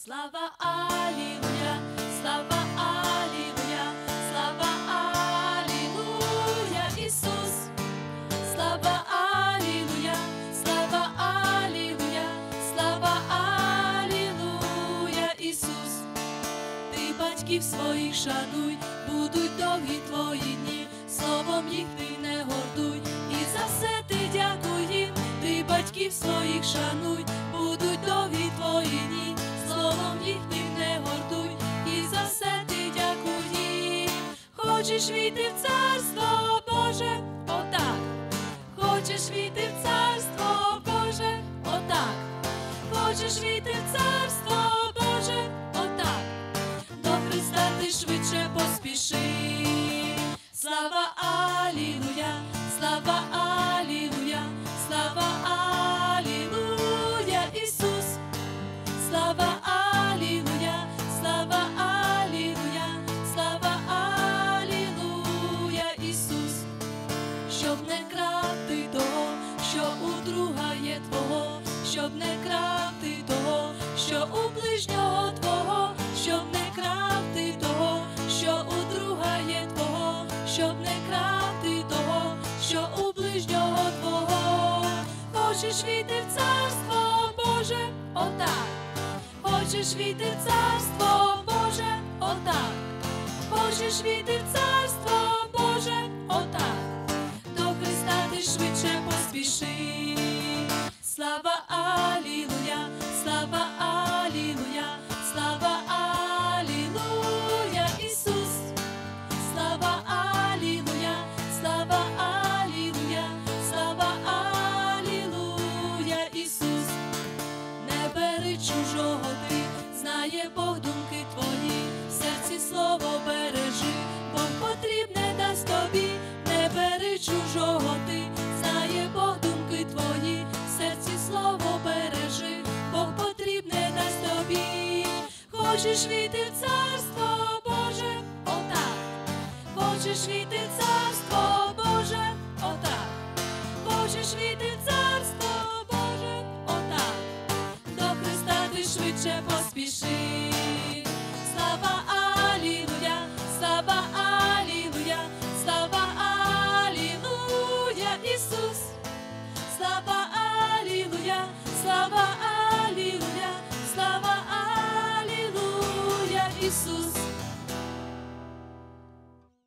Слава Алілуя, слава Алілуя, слава Алілуя, Ісус. Слава Алілуя, слава Алілуя, слава Алілуя, Ісус. Ти батьків своїх шануй, будуть довгі твої дні, словом їх ти не гордуй, і за все ти дякуй їм. Ти батьків своїх шануй, будуть довгі твої дні, словом їх ти не гордуй, і за все ти дякуй їм. Хочеш війти в Царство Боже? Отак. Хочеш війти в Царство Боже? Отак. Хочеш війти в Царство Боже? Отак. До Христа ти швидше поспіши. Слава Алілуя, слава Алілуя, слава Алілуя, Ісус. Слава Алілуя, слава Алілуя, слава Алілуя, Ісус. Щоб не крати того, що у друга є твого, щоб не крати того, що у ближнього твого, щоб не крати того, що у друга є твого, щоб не крати того, що у ближнього твого. Хочеш війти в Царство Боже? Отак. Хочеш війти в Царство Боже? Отак. Хочеш війти в Царство Боже? Отак. До Христа ти швидше поспіши. Слава Алілуя, слава Алілуя, слава Алілуя, Ісус. Слава Алілуя, слава Алілуя, слава Алілуя, Ісус. Не бери чужого ти, знає Бог думки твої, в серці слово бережи, Бог потрібне дасть тобі. Не бери чужого ти, знає Бог думки твої, в серці слово бережи, Бог потрібне дасть тобі. Хочеш війти в Царство Боже? Отак. Хочеш війти в Царство Боже? Отак. Хочеш війти в Царство Боже? Отак. До Христа ти швидше поспіши.